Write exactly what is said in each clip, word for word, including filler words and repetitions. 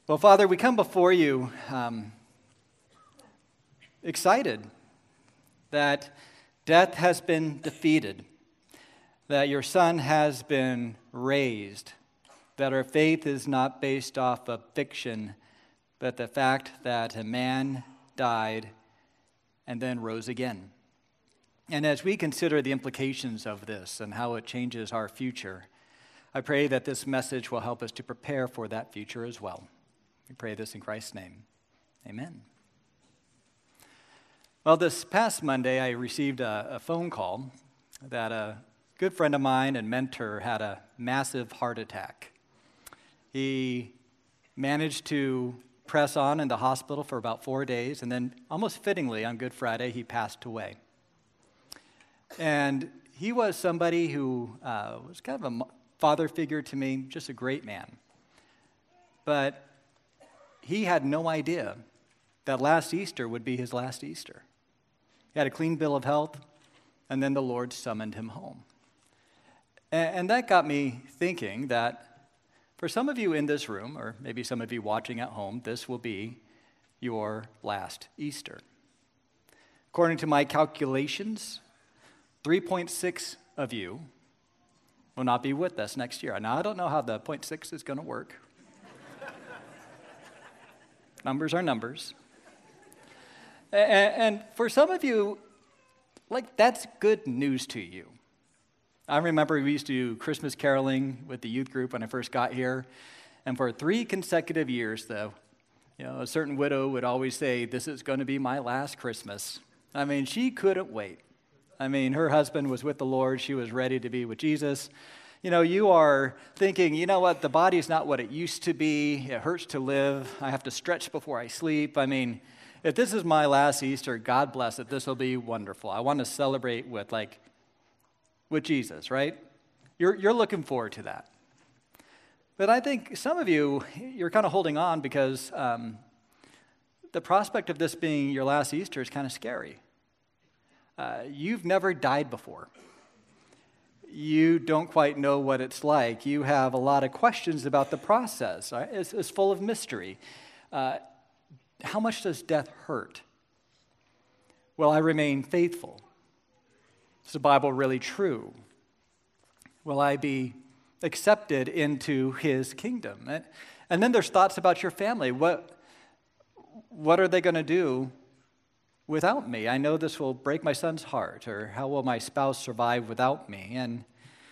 Well, Father, we come before you um, excited that death has been defeated, that your Son has been raised, that our faith is not based off of fiction, but the fact that a man died and then rose again. And as we consider the implications of this and how it changes our future, I pray that this message will help us to prepare for that future as well. We pray this in Christ's name. Amen. Well, this past Monday, I received a, a phone call that a good friend of mine and mentor had a massive heart attack. He managed to press on in the hospital for about four days, and then almost fittingly on Good Friday, he passed away. And he was somebody who uh, was kind of a father figure to me, just a great man. But he had no idea that last Easter would be his last Easter. He had a clean bill of health, and then the Lord summoned him home. And, and that got me thinking that for some of you in this room, or maybe some of you watching at home, this will be your last Easter. According to my calculations, three point six of you will not be with us next year. Now, I don't know how the zero point six is going to work. Numbers are numbers. And, and for some of you, like, that's good news to you. I remember we used to do Christmas caroling with the youth group when I first got here. And for three consecutive years, though, you know, a certain widow would always say, "This is going to be my last Christmas." I mean, she couldn't wait. I mean, her husband was with the Lord. She was ready to be with Jesus. You know, you are thinking, you know what, the body's not what it used to be. It hurts to live. I have to stretch before I sleep. I mean, if this is my last Easter, God bless it. This will be wonderful. I want to celebrate with, like, with Jesus, right? You're, you're looking forward to that. But I think some of you, you're kind of holding on because um, the prospect of this being your last Easter is kind of scary. Uh, you've never died before. You don't quite know what it's like. You have a lot of questions about the process. Right? It's, it's full of mystery. Uh, how much does death hurt? Will I remain faithful? Is the Bible really true? Will I be accepted into his kingdom? And, and then there's thoughts about your family. What, what are they going to do without me? I know this will break my son's heart, or how will my spouse survive without me? And,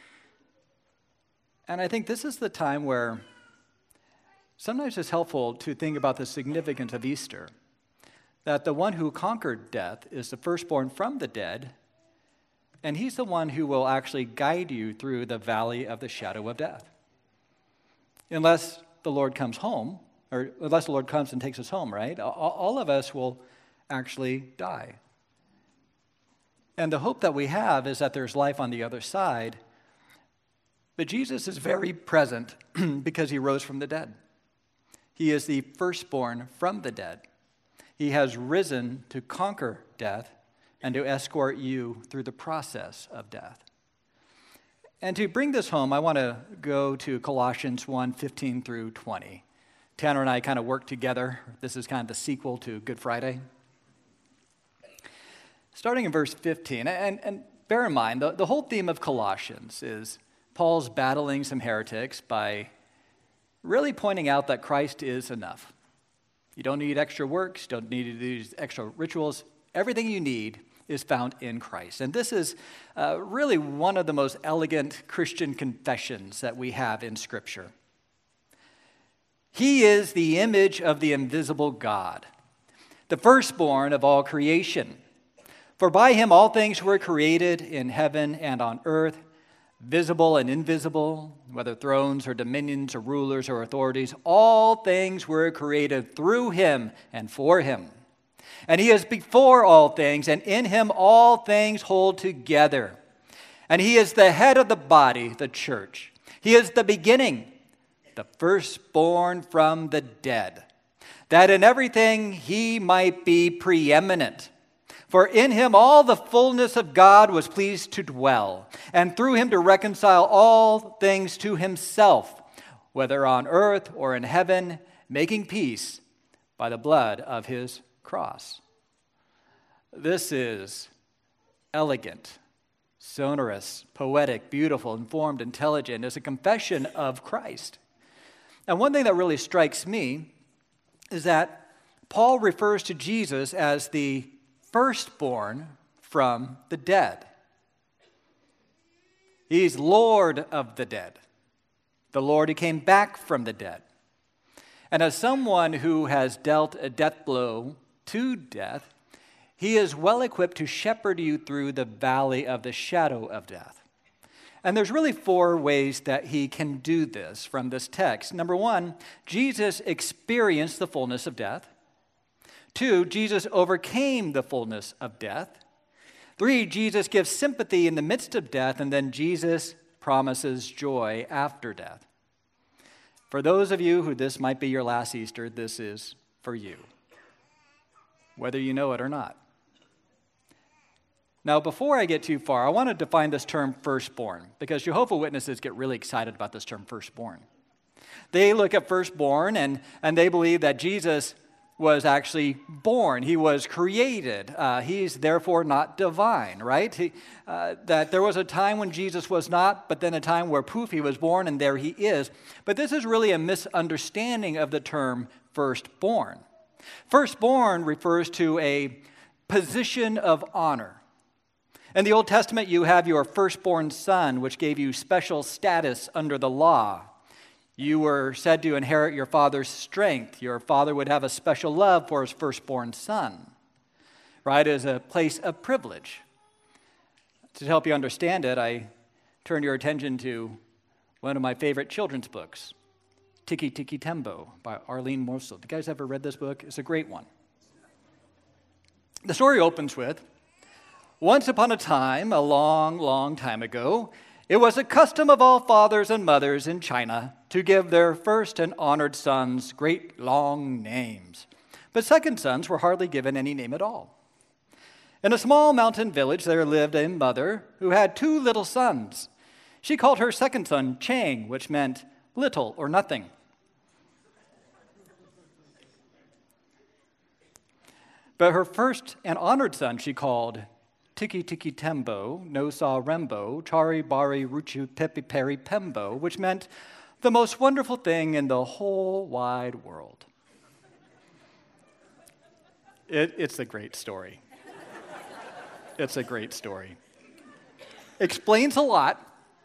and I think this is the time where sometimes it's helpful to think about the significance of Easter, that the one who conquered death is the firstborn from the dead, and he's the one who will actually guide you through the valley of the shadow of death. Unless the Lord comes home, or unless the Lord comes and takes us home, right? All of us will actually die. And the hope that we have is that there's life on the other side, but Jesus is very present because he rose from the dead. He is the firstborn from the dead. He has risen to conquer death and to escort you through the process of death. And to bring this home, I want to go to Colossians one, fifteen through twenty. Tanner and I kind of work together. This is kind of the sequel to Good Friday. Starting in verse fifteen, and, and bear in mind, the, the whole theme of Colossians is Paul's battling some heretics by really pointing out that Christ is enough. You don't need extra works, you don't need to do these extra rituals. Everything you need is found in Christ. And this is uh, really one of the most elegant Christian confessions that we have in Scripture. He is the image of the invisible God, the firstborn of all creation. For by him all things were created in heaven and on earth, visible and invisible, whether thrones or dominions or rulers or authorities, all things were created through him and for him. And he is before all things, and in him all things hold together. And he is the head of the body, the church. He is the beginning, the firstborn from the dead, that in everything he might be preeminent. For in him all the fullness of God was pleased to dwell, and through him to reconcile all things to himself, whether on earth or in heaven, making peace by the blood of his cross. This is elegant, sonorous, poetic, beautiful, informed, intelligent. It's a confession of Christ. And one thing that really strikes me is that Paul refers to Jesus as the firstborn from the dead. He's Lord of the dead, the Lord who came back from the dead. And as someone who has dealt a death blow to death, he is well equipped to shepherd you through the valley of the shadow of death. And there's really four ways that he can do this from this text. Number one, Jesus experienced the fullness of death. Two, Jesus overcame the fullness of death. Three, Jesus gives sympathy in the midst of death. And then Jesus promises joy after death. For those of you who this might be your last Easter, this is for you, whether you know it or not. Now, before I get too far, I want to define this term firstborn, because Jehovah's Witnesses get really excited about this term firstborn. They look at firstborn and, and they believe that Jesus was actually born. He was created. Uh, he's therefore not divine, right? He, uh, that there was a time when Jesus was not, but then a time where poof, he was born and there he is. But this is really a misunderstanding of the term firstborn. Firstborn refers to a position of honor. In the Old Testament, you have your firstborn son, which gave you special status under the law. You were said to inherit your father's strength. Your father would have a special love for his firstborn son, right, as a place of privilege. To help you understand it, I turn your attention to one of my favorite children's books, Tiki Tiki Tembo by Arlene Morsel. Have you guys ever read this book? It's a great one. The story opens with, once upon a time, a long, long time ago, it was a custom of all fathers and mothers in China to give their first and honored sons great long names. But second sons were hardly given any name at all. In a small mountain village, there lived a mother who had two little sons. She called her second son Chang, which meant little or nothing. But her first and honored son she called Tiki Tiki Tembo, No Sa Rembo, Chari Bari Ruchu Pepi Peri Pembo, which meant the most wonderful thing in the whole wide world. It, it's a great story. It's a great story. Explains a lot,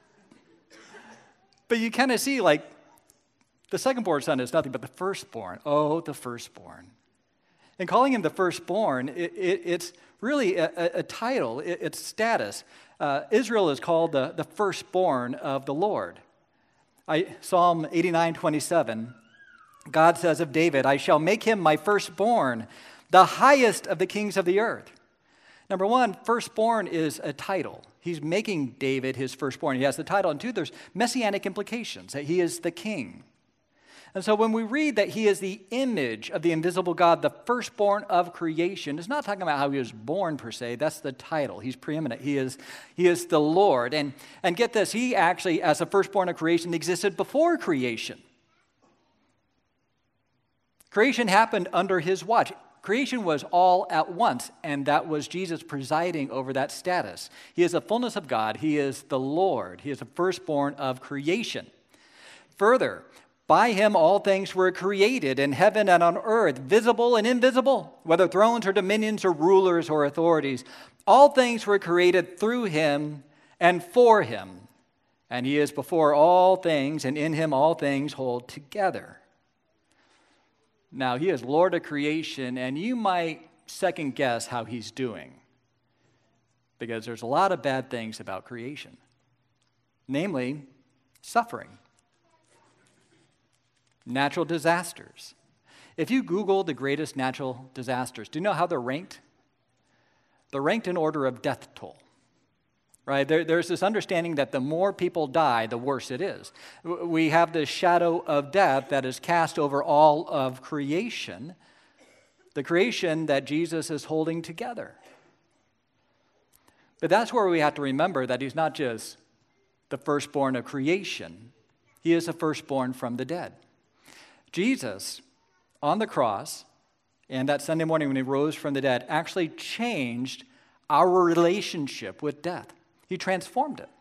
but you kind of see, like, the second-born son is nothing but the firstborn. Oh, the firstborn. And calling him the firstborn, it, it, it's really a, a, a title, it, it's status. Uh, Israel is called the, the firstborn of the Lord. I, Psalm eighty-nine twenty-seven, God says of David, I shall make him my firstborn, the highest of the kings of the earth. Number one, firstborn is a title. He's making David his firstborn. He has the title. And two, there's messianic implications, that he is the king. And so when we read that he is the image of the invisible God, the firstborn of creation, it's not talking about how he was born per se. That's the title. He's preeminent. He is, he is the Lord. And, and get this, he actually, as the firstborn of creation, existed before creation. Creation happened under his watch. Creation was all at once, and that was Jesus presiding over that status. He is the fullness of God. He is the Lord. He is the firstborn of creation. Further, by him all things were created in heaven and on earth, visible and invisible, whether thrones or dominions or rulers or authorities. All things were created through him and for him. And he is before all things, and in him all things hold together. Now, he is Lord of creation, and you might second guess how he's doing, because there's a lot of bad things about creation, namely suffering. Natural disasters. If you Google the greatest natural disasters, do you know how they're ranked? They're ranked in order of death toll, right? There, there's this understanding that the more people die, the worse it is. We have this shadow of death that is cast over all of creation, the creation that Jesus is holding together. But that's where we have to remember that he's not just the firstborn of creation. He is the firstborn from the dead. Jesus on the cross and that Sunday morning when he rose from the dead actually changed our relationship with death. He transformed it.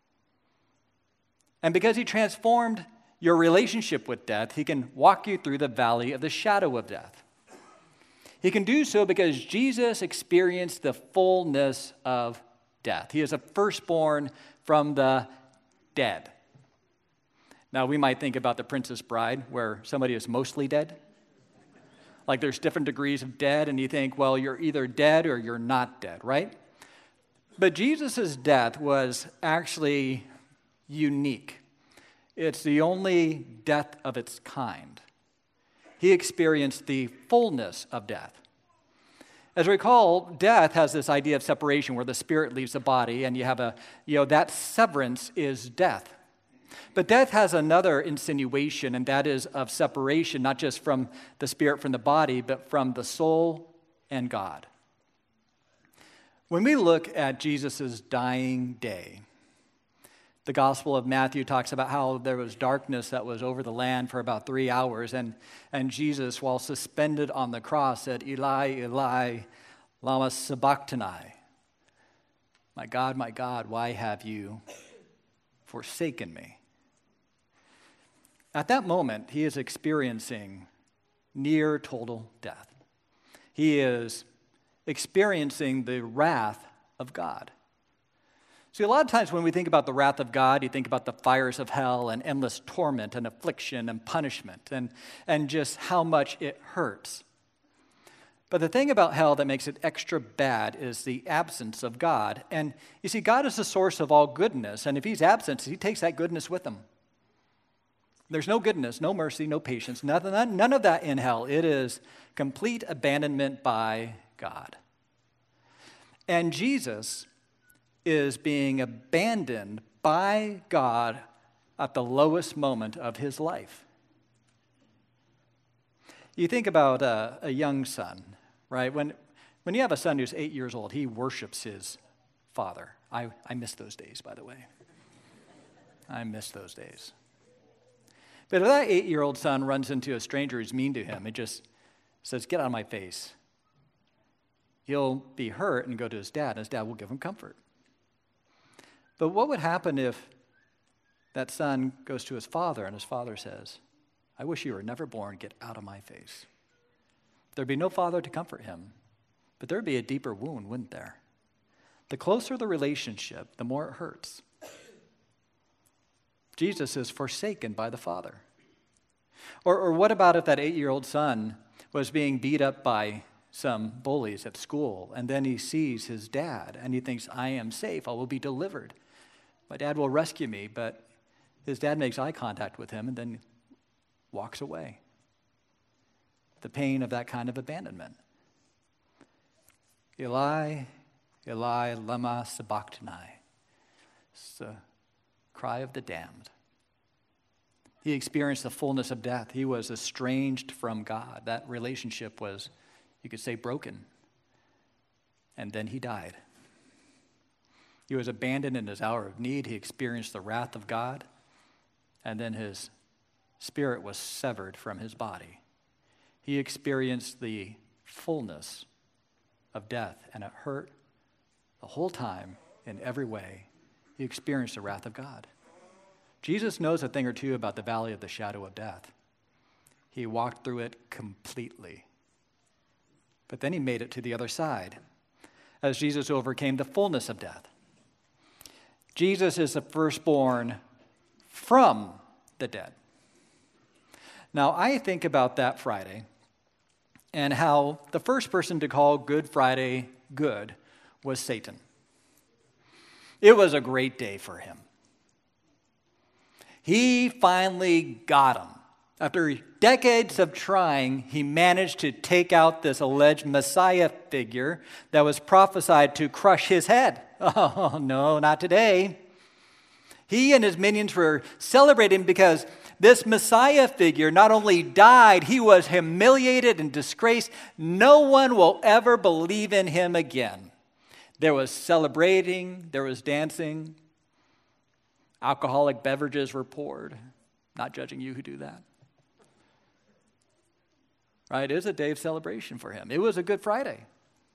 And because he transformed your relationship with death, he can walk you through the valley of the shadow of death. He can do so because Jesus experienced the fullness of death. He is a firstborn from the dead. Now, we might think about The Princess Bride, where somebody is mostly dead. Like there's different degrees of dead, and you think, well, you're either dead or you're not dead, right? But Jesus' death was actually unique. It's the only death of its kind. He experienced the fullness of death. As we recall, death has this idea of separation where the spirit leaves the body, and you have a, you know, that severance is death. But death has another insinuation, and that is of separation, not just from the spirit from the body, but from the soul and God. When we look at Jesus' dying day, the Gospel of Matthew talks about how there was darkness that was over the land for about three hours, and, and Jesus, while suspended on the cross, said, Eli, Eli, lama sabachthani. My God, my God, why have you forsaken me? At that moment, he is experiencing near total death. He is experiencing the wrath of God. See, a lot of times when we think about the wrath of God, you think about the fires of hell and endless torment and affliction and punishment and, and just how much it hurts. But the thing about hell that makes it extra bad is the absence of God. And you see, God is the source of all goodness, and if he's absent, he takes that goodness with him. There's no goodness, no mercy, no patience, nothing, none of that in hell. It is complete abandonment by God. And Jesus is being abandoned by God at the lowest moment of his life. You think about a, a young son, right? When, when you have a son who's eight years old, he worships his father. I, I miss those days, by the way. I miss those days. But if that eight-year-old son runs into a stranger who's mean to him, it just says, get out of my face. He'll be hurt and go to his dad, and his dad will give him comfort. But what would happen if that son goes to his father and his father says, I wish you were never born, get out of my face? There'd be no father to comfort him, but there'd be a deeper wound, wouldn't there? The closer the relationship, the more it hurts. Jesus is forsaken by the Father. Or, or what about if that eight-year-old son was being beat up by some bullies at school, and then he sees his dad, and he thinks, I am safe, I will be delivered. My dad will rescue me, but his dad makes eye contact with him and then walks away. The pain of that kind of abandonment. Eli, Eli, lama sabachthani. It's the cry of the damned. He experienced the fullness of death. He was estranged from God. That relationship was, you could say, broken. And then he died. He was abandoned in his hour of need. He experienced the wrath of God. And then his spirit was severed from his body. He experienced the fullness of death, and it hurt the whole time in every way. He experienced the wrath of God. Jesus knows a thing or two about the valley of the shadow of death. He walked through it completely. But then he made it to the other side as Jesus overcame the fullness of death. Jesus is the firstborn from the dead. Now, I think about that Friday and how the first person to call Good Friday good was Satan. It was a great day for him. He finally got him. After decades of trying, he managed to take out this alleged Messiah figure that was prophesied to crush his head. Oh, no, not today. He and his minions were celebrating because this Messiah figure not only died, he was humiliated and disgraced. No one will ever believe in him again. There was celebrating, there was dancing. Alcoholic beverages were poured. Not judging you who do that. right? It was a day of celebration for him. It was a Good Friday.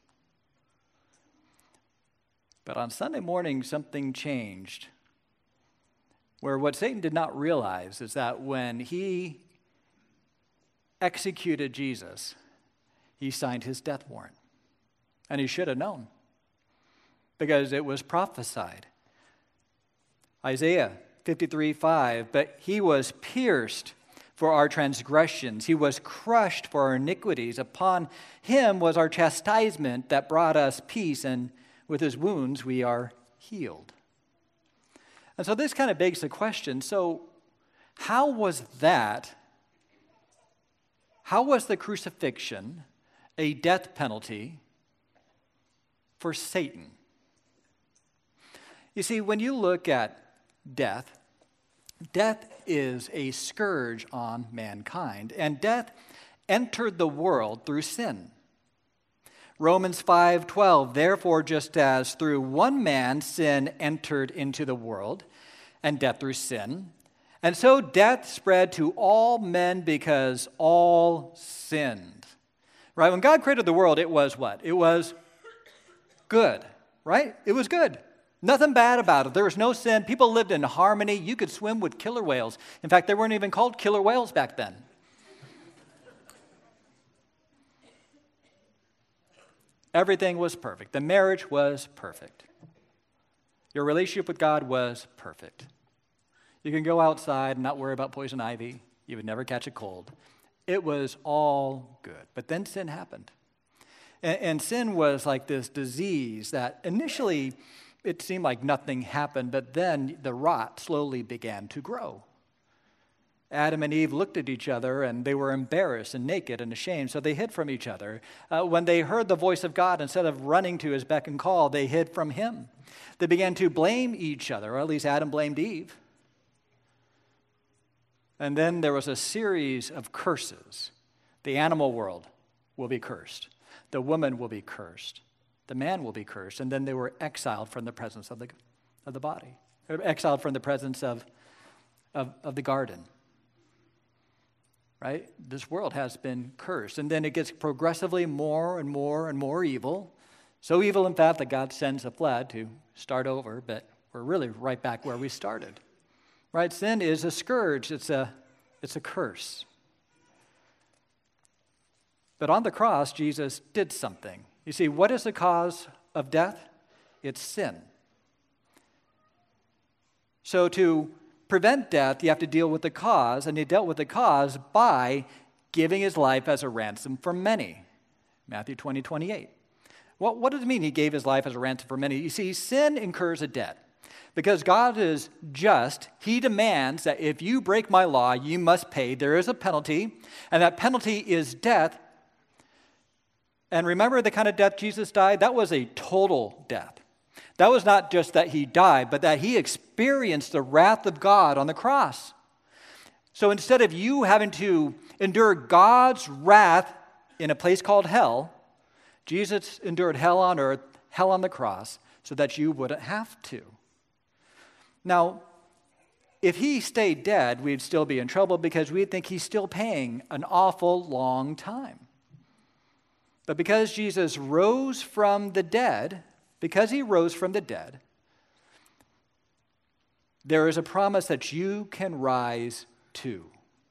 But on Sunday morning, something changed, where what Satan did not realize is that when he executed Jesus, he signed his death warrant. And he should have known, because it was prophesied. Isaiah fifty-three five, but he was pierced for our transgressions. He was crushed for our iniquities. Upon him was our chastisement that brought us peace, and with his wounds we are healed. And so this kind of begs the question, so how was that, how was the crucifixion a death penalty for Satan? You see, when you look at death, death is a scourge on mankind, and death entered the world through sin. Romans five twelve, therefore, just as through one man sin entered into the world, and death through sin, and so death spread to all men because all sinned. Right? When God created the world, it was what? It was good, right? It was good. Nothing bad about it. There was no sin. People lived in harmony. You could swim with killer whales. In fact, they weren't even called killer whales back then. Everything was perfect. The marriage was perfect. Your relationship with God was perfect. You can go outside and not worry about poison ivy. You would never catch a cold. It was all good. But then sin happened. And, and sin was like this disease that initially it seemed like nothing happened, but then the rot slowly began to grow. Adam and Eve looked at each other, and they were embarrassed and naked and ashamed, so they hid from each other. Uh, when they heard the voice of God, instead of running to his beck and call, they hid from him. They began to blame each other, or at least Adam blamed Eve. And then there was a series of curses. The animal world will be cursed. The woman will be cursed. The man will be cursed. And then they were exiled from the presence of the, of the body, or exiled from the presence of, of, of the garden. Right? This world has been cursed. And then it gets progressively more and more and more evil. So evil, in fact, that God sends a flood to start over, but we're really right back where we started. Right? Sin is a scourge. It's a, it's a curse. But on the cross, Jesus did something. You see, what is the cause of death? It's sin. So to prevent death, you have to deal with the cause, and he dealt with the cause by giving his life as a ransom for many. Matthew twenty, twenty-eight. What, what does it mean he gave his life as a ransom for many? You see, sin incurs a debt. Because God is just, he demands that if you break my law, you must pay. There is a penalty, and that penalty is death. And remember the kind of death Jesus died? That was a total death. That was not just that he died, but that he experienced the wrath of God on the cross. So instead of you having to endure God's wrath in a place called hell, Jesus endured hell on earth, hell on the cross, so that you wouldn't have to. Now, if he stayed dead, we'd still be in trouble because we'd think he's still paying an awful long time. But because Jesus rose from the dead, because he rose from the dead, there is a promise that you can rise too.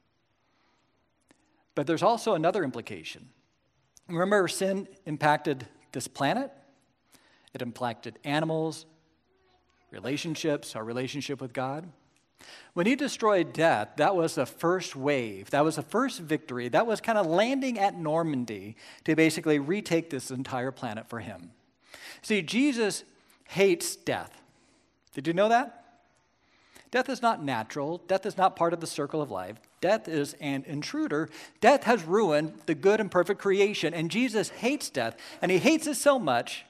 But there's also another implication. Remember, sin impacted this planet. It impacted animals, relationships, our relationship with God. When he destroyed death, that was the first wave. That was the first victory. That was kind of landing at Normandy to basically retake this entire planet for him. See, Jesus hates death. Did you know that? Death is not natural. Death is not part of the circle of life. Death is an intruder. Death has ruined the good and perfect creation, and Jesus hates death, and he hates it so much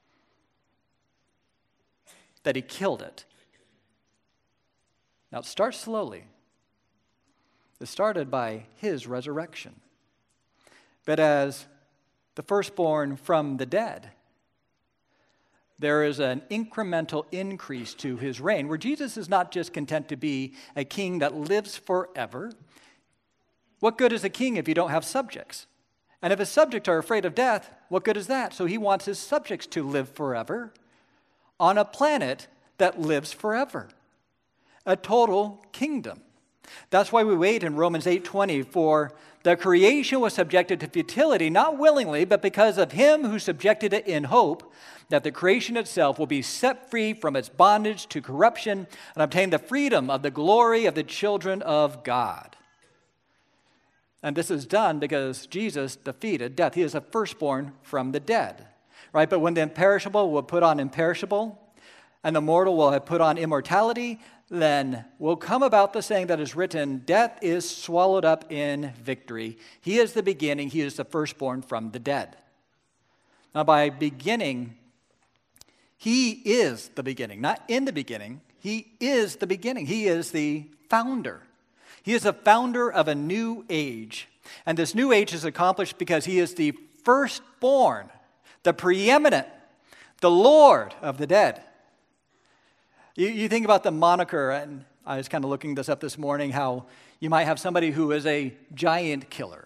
that he killed it. Now, it starts slowly. It started by his resurrection. But as the firstborn from the dead, there is an incremental increase to his reign, where Jesus is not just content to be a king that lives forever. What good is a king if you don't have subjects? And if his subjects are afraid of death, what good is that? So he wants his subjects to live forever on a planet that lives forever, a total kingdom. That's why we wait in Romans eight twenty for the creation was subjected to futility, not willingly, but because of him who subjected it in hope that the creation itself will be set free from its bondage to corruption and obtain the freedom of the glory of the children of God. And this is done because Jesus defeated death. He is a firstborn from the dead, right? But when the imperishable will put on imperishable and the mortal will have put on immortality, then will come about the saying that is written, death is swallowed up in victory. He is the beginning. He is the firstborn from the dead. Now, by beginning, he is the beginning, not in the beginning. He is the beginning. He is the founder. He is the founder of a new age. And this new age is accomplished because he is the firstborn, the preeminent, the Lord of the dead. You, you think about the moniker, and I was kind of looking this up this morning, how you might have somebody who is a giant killer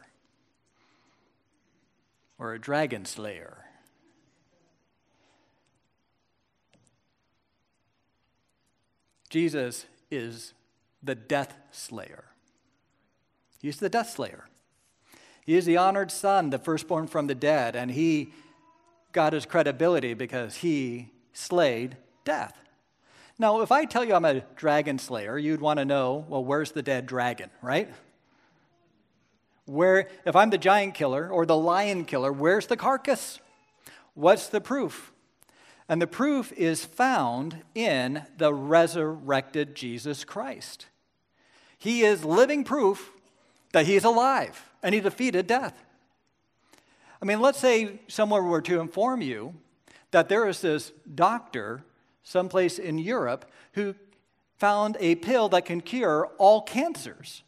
or a dragon slayer. Jesus is the death slayer. He's the death slayer. He is the honored son, the firstborn from the dead, and he got his credibility because he slayed death. Now, if I tell you I'm a dragon slayer, you'd want to know, well, where's the dead dragon, right? Where, if I'm the giant killer or the lion killer, where's the carcass? What's the proof? And the proof is found in the resurrected Jesus Christ. He is living proof that he's alive and he defeated death. I mean, let's say someone were to inform you that there is this doctor someplace in Europe who found a pill that can cure all cancers.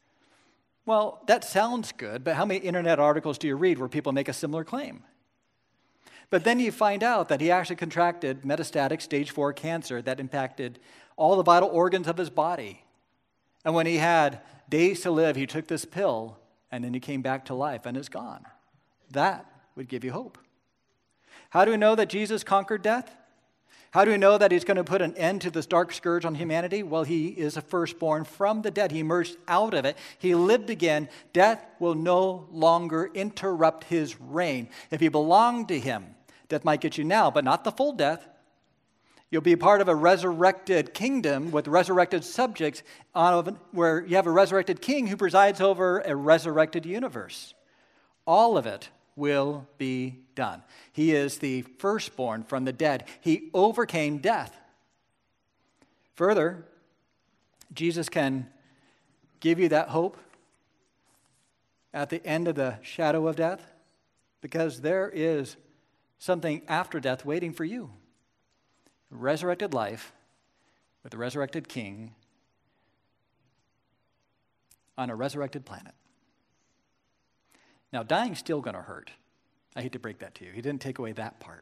Well, that sounds good, but how many internet articles do you read where people make a similar claim? But then you find out that he actually contracted metastatic stage four cancer that impacted all the vital organs of his body. And when he had days to live, he took this pill, and then he came back to life, and it's gone. That would give you hope. How do we know that Jesus conquered death? How do we know that he's going to put an end to this dark scourge on humanity? Well, he is a firstborn from the dead. He emerged out of it. He lived again. Death will no longer interrupt his reign. If you belong to him, death might get you now, but not the full death. You'll be part of a resurrected kingdom with resurrected subjects where you have a resurrected king who presides over a resurrected universe. All of it will be done. He is the firstborn from the dead. He overcame death. Further, Jesus can give you that hope at the end of the shadow of death because there is something after death waiting for you. Resurrected life with a resurrected king on a resurrected planet. Now, dying's still going to hurt. I hate to break that to you. He didn't take away that part.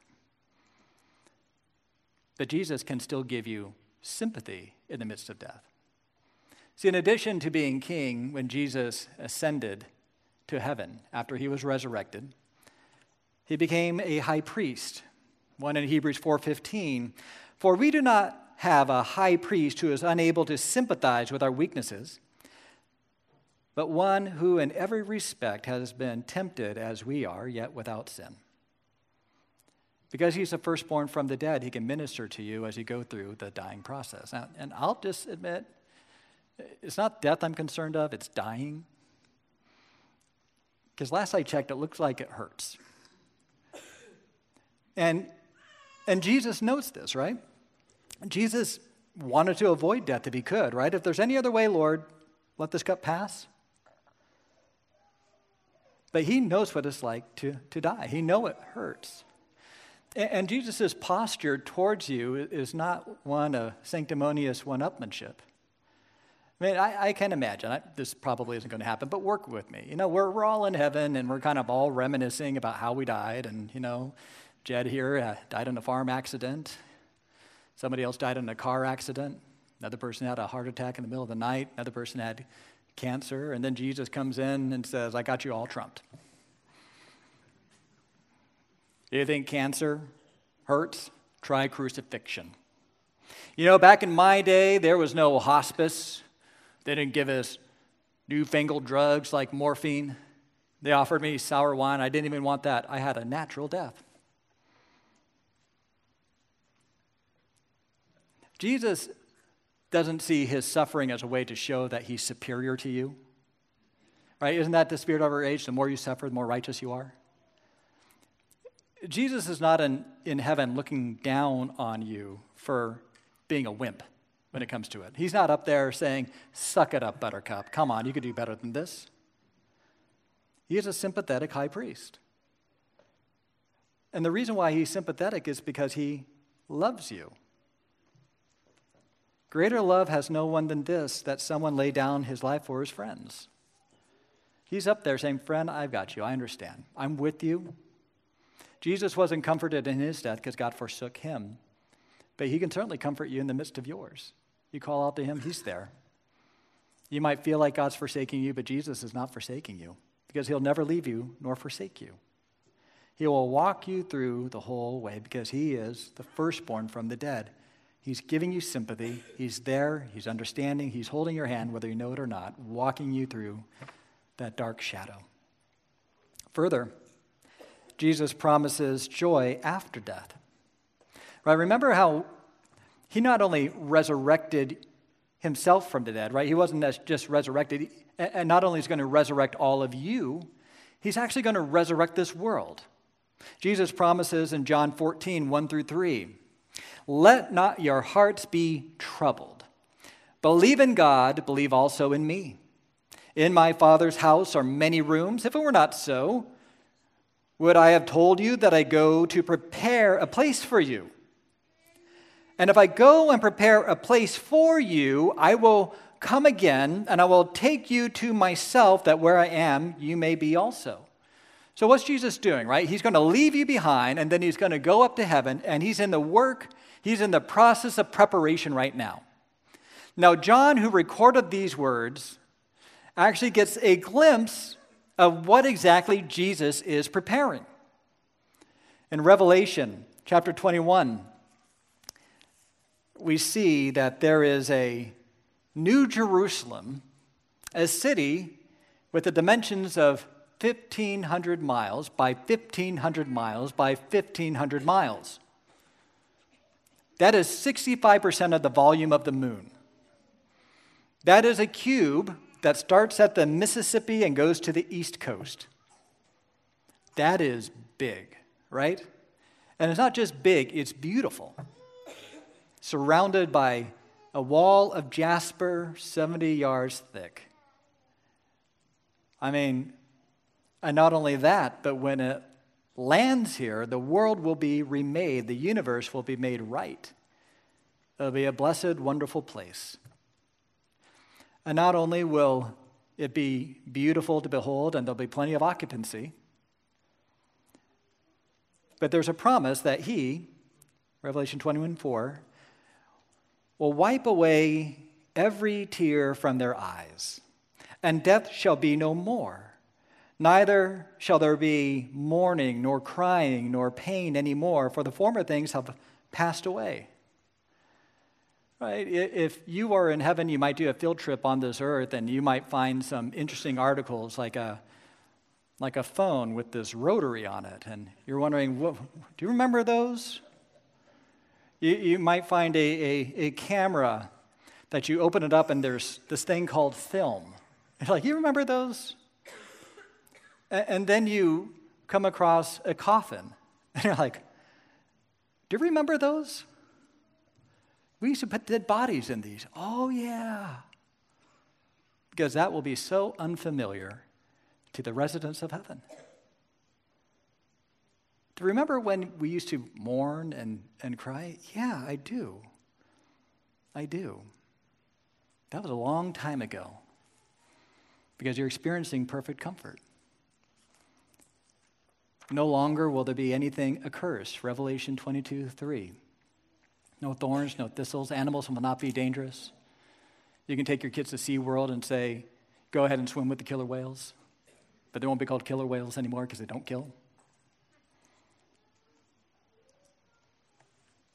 But Jesus can still give you sympathy in the midst of death. See, in addition to being king, when Jesus ascended to heaven after he was resurrected, he became a high priest. One in Hebrews four fifteen, for we do not have a high priest who is unable to sympathize with our weaknesses, but one who in every respect has been tempted as we are, yet without sin. Because he's the firstborn from the dead, he can minister to you as you go through the dying process. Now, and I'll just admit, it's not death I'm concerned of, it's dying. Because last I checked, it looks like it hurts. And, and Jesus knows this, right? Jesus wanted to avoid death if he could, right? If there's any other way, Lord, let this cup pass. But he knows what it's like to, to die. He knows it hurts. And, and Jesus' posture towards you is not one of sanctimonious one-upmanship. I mean, I, I can imagine, I, this probably isn't going to happen, but work with me. You know, we're, we're all in heaven, and we're kind of all reminiscing about how we died. And, you know, Jed here uh, died in a farm accident. Somebody else died in a car accident. Another person had a heart attack in the middle of the night. Another person had cancer. And then Jesus comes in and says, I got you all trumped. You think cancer hurts? Try crucifixion. You know, back in my day, there was no hospice. They didn't give us newfangled drugs like morphine. They offered me sour wine. I didn't even want that. I had a natural death. Jesus doesn't see his suffering as a way to show that he's superior to you. Right? Isn't that the spirit of our age? The more you suffer, the more righteous you are. Jesus is not in, in heaven looking down on you for being a wimp when it comes to it. He's not up there saying, suck it up, buttercup. Come on, you could do better than this. He is a sympathetic high priest. And the reason why he's sympathetic is because he loves you. Greater love has no one than this, that someone lay down his life for his friends. He's up there saying, friend, I've got you. I understand. I'm with you. Jesus wasn't comforted in his death because God forsook him. But he can certainly comfort you in the midst of yours. You call out to him, he's there. You might feel like God's forsaking you, but Jesus is not forsaking you because he'll never leave you nor forsake you. He will walk you through the whole way because he is the firstborn from the dead. He's giving you sympathy. He's there. He's understanding. He's holding your hand, whether you know it or not, walking you through that dark shadow. Further, Jesus promises joy after death. Right? Remember how he not only resurrected himself from the dead, right? He wasn't just resurrected, and not only is he going to resurrect all of you, he's actually going to resurrect this world. Jesus promises in John fourteen, one through three, let not your hearts be troubled. Believe in God, believe also in me. In my Father's house are many rooms. If it were not so, would I have told you that I go to prepare a place for you? And if I go and prepare a place for you, I will come again, and I will take you to myself, that where I am, you may be also. So what's Jesus doing, right? He's going to leave you behind, and then he's going to go up to heaven, and he's in the work, he's in the process of preparation right now. Now, John, who recorded these words, actually gets a glimpse of what exactly Jesus is preparing. In Revelation chapter twenty-one, we see that there is a New Jerusalem, a city with the dimensions of fifteen hundred miles by fifteen hundred miles by fifteen hundred miles. That is sixty-five percent of the volume of the moon. That is a cube that starts at the Mississippi and goes to the East Coast. That is big, right? And it's not just big, it's beautiful. Surrounded by a wall of jasper seventy yards thick. I mean, and not only that, but when it lands here, the world will be remade, the universe will be made right. It'll be a blessed, wonderful place. And not only will it be beautiful to behold, and there'll be plenty of occupancy, but there's a promise that he, Revelation twenty-one four, will wipe away every tear from their eyes, and death shall be no more. Neither shall there be mourning, nor crying, nor pain anymore, for the former things have passed away. Right? If you are in heaven, you might do a field trip on this earth, and you might find some interesting articles like a like a phone with this rotary on it, and you're wondering, what, do you remember those? You, you might find a, a, a camera that you open it up, and there's this thing called film. You're like, you remember those? And, and then you come across a coffin, and you're like, do you remember those? We used to put dead bodies in these. Oh, yeah. Because that will be so unfamiliar to the residents of heaven. Do you remember when we used to mourn and, and cry? Yeah, I do. I do. That was a long time ago. Because you're experiencing perfect comfort. No longer will there be anything accursed. Revelation twenty-two three. No thorns, no thistles. Animals will not be dangerous. You can take your kids to SeaWorld and say, go ahead and swim with the killer whales. But they won't be called killer whales anymore because they don't kill.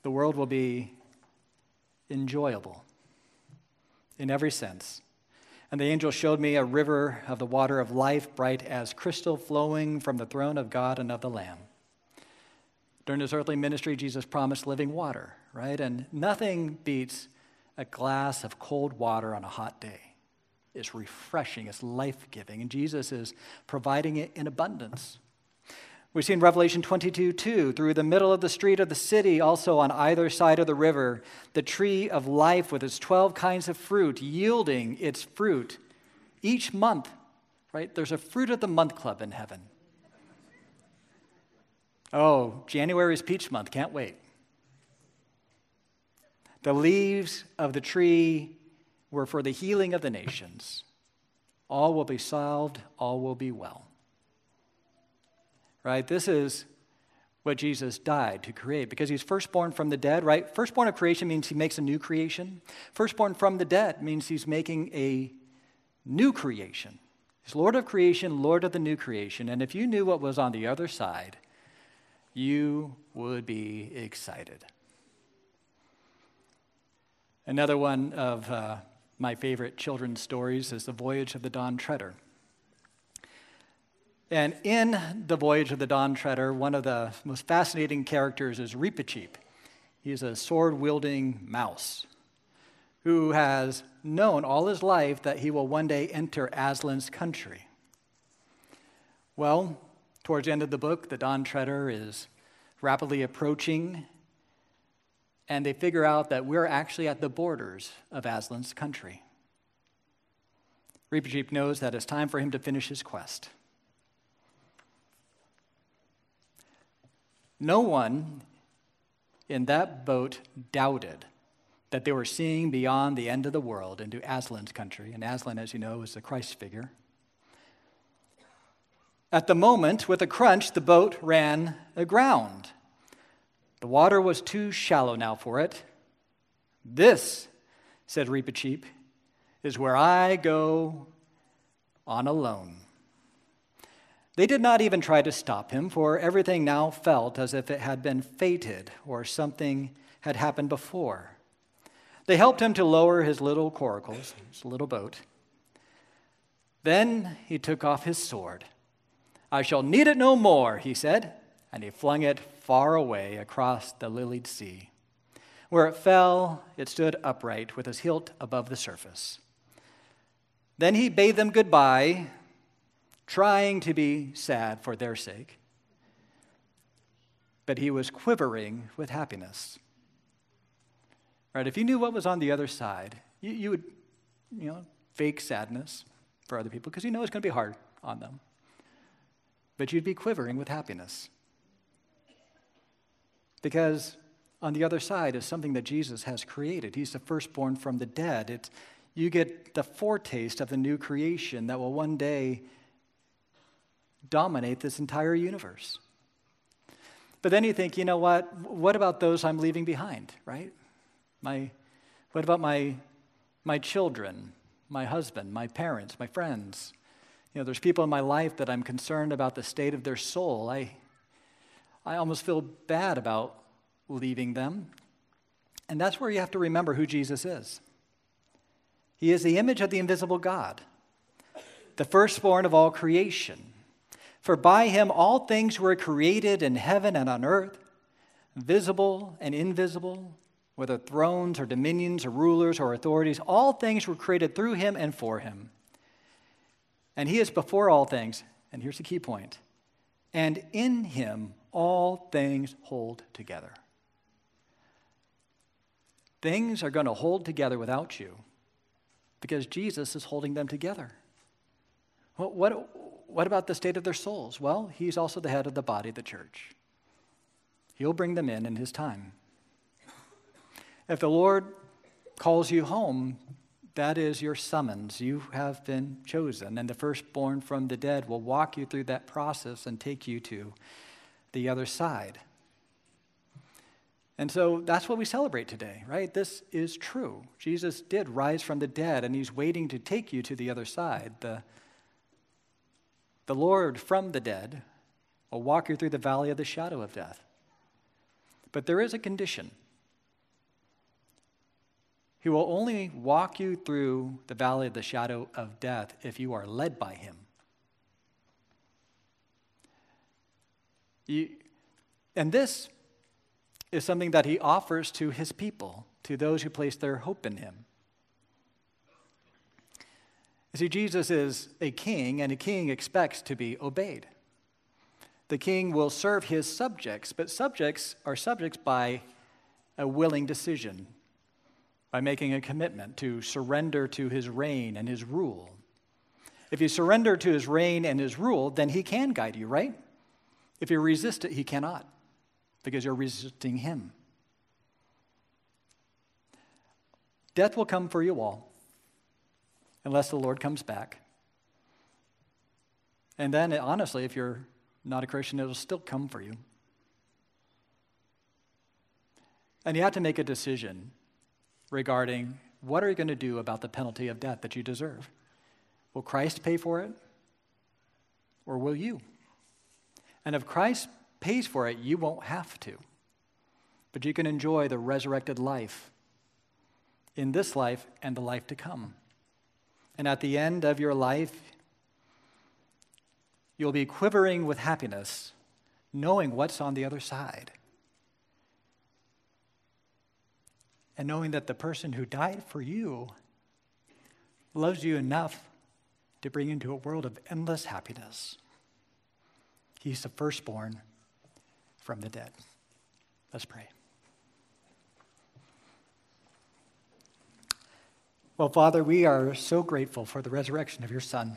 The world will be enjoyable in every sense. And the angel showed me a river of the water of life, bright as crystal, flowing from the throne of God and of the Lamb. During his earthly ministry, Jesus promised living water, right? And nothing beats a glass of cold water on a hot day. It's refreshing, it's life-giving, and Jesus is providing it in abundance. We see in Revelation twenty-two two, through the middle of the street of the city, also on either side of the river, the tree of life with its twelve kinds of fruit, yielding its fruit each month, right? There's a fruit of the month club in heaven. Oh, January is peach month, can't wait. The leaves of the tree were for the healing of the nations. All will be salved, all will be well. Right? This is what Jesus died to create because he's firstborn from the dead, right? Firstborn of creation means he makes a new creation. Firstborn from the dead means he's making a new creation. He's Lord of creation, Lord of the new creation. And if you knew what was on the other side, you would be excited. Another one of uh, my favorite children's stories is The Voyage of the Dawn Treader. And in The Voyage of the Dawn Treader, one of the most fascinating characters is Reepicheep. He's a sword-wielding mouse who has known all his life that he will one day enter Aslan's country. Well, towards the end of the book, the Dawn Treader is rapidly approaching, and they figure out that we're actually at the borders of Aslan's country. Reepicheep knows that it's time for him to finish his quest. No one in that boat doubted that they were seeing beyond the end of the world into Aslan's country. And Aslan, as you know, is the Christ figure. At the moment, with a crunch, the boat ran aground. The water was too shallow now for it. This, said Reepicheep, is where I go on alone. They did not even try to stop him, for everything now felt as if it had been fated or something had happened before. They helped him to lower his little coracles, his little boat. Then he took off his sword. I shall need it no more, he said, and he flung it far away across the lilied sea. Where it fell, it stood upright with its hilt above the surface. Then he bade them goodbye, trying to be sad for their sake. But he was quivering with happiness. Right? If you knew what was on the other side, you, you would, you know, fake sadness for other people because you know it's going to be hard on them. But you'd be quivering with happiness. Because on the other side is something that Jesus has created. He's the firstborn from the dead. It's, you get the foretaste of the new creation that will one day dominate this entire universe. But then you think, you know what? What about those I'm leaving behind, right? My, what about my, my children, my husband, my parents, my friends? You know, there's people in my life that I'm concerned about the state of their soul. I, I almost feel bad about leaving them. And that's where you have to remember who Jesus is. He is the image of the invisible God, the firstborn of all creation. For by him all things were created in heaven and on earth, visible and invisible, whether thrones or dominions or rulers or authorities, all things were created through him and for him. And he is before all things, and here's the key point, and in him all things hold together. Things are going to hold together without you because Jesus is holding them together. What, what, what about the state of their souls? Well, he's also the head of the body of the church. He'll bring them in in his time. If the Lord calls you home, that is your summons. You have been chosen, and the firstborn from the dead will walk you through that process and take you to the other side. And so that's what we celebrate today, right? This is true. Jesus did rise from the dead, and he's waiting to take you to the other side. The, the Lord from the dead will walk you through the valley of the shadow of death. But there is a condition. He will only walk you through the valley of the shadow of death if you are led by him. You, and this is something that he offers to his people, to those who place their hope in him. You see, Jesus is a king, and a king expects to be obeyed. The king will serve his subjects, but subjects are subjects by a willing decision, by making a commitment to surrender to his reign and his rule. If you surrender to his reign and his rule, then he can guide you, right? If you resist it, he cannot, because you're resisting him. Death will come for you all, unless the Lord comes back. And then, honestly, if you're not a Christian, it'll still come for you. And you have to make a decision regarding what are you going to do about the penalty of death that you deserve. Will Christ pay for it, or will you? And if Christ pays for it, you won't have to. But you can enjoy the resurrected life in this life and the life to come. And at the end of your life, you'll be quivering with happiness, knowing what's on the other side. And knowing that the person who died for you loves you enough to bring you into a world of endless happiness. He's the firstborn from the dead. Let's pray. Well, Father, we are so grateful for the resurrection of your Son.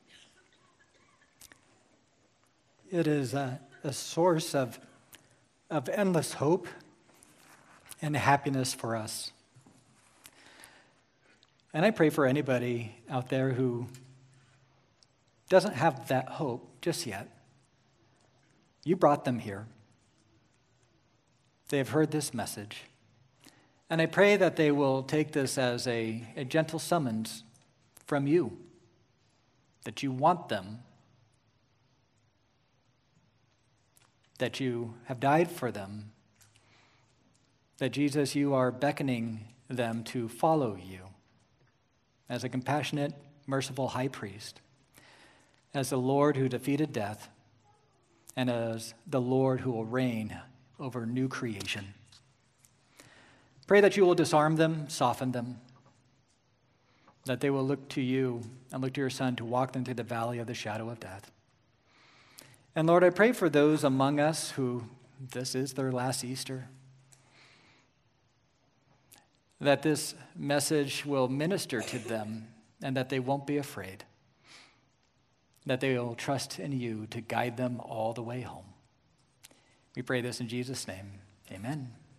It is a, a source of, of endless hope and happiness for us. And I pray for anybody out there who doesn't have that hope just yet. You brought them here. They have heard this message. And I pray that they will take this as a, a gentle summons from you, that you want them, that you have died for them, that Jesus, you are beckoning them to follow you as a compassionate, merciful high priest, as the Lord who defeated death, and as the Lord who will reign over new creation. Pray that you will disarm them, soften them, that they will look to you and look to your Son to walk them through the valley of the shadow of death. And Lord, I pray for those among us who this is their last Easter, that this message will minister to them and that they won't be afraid, that they will trust in you to guide them all the way home. We pray this in Jesus' name. Amen.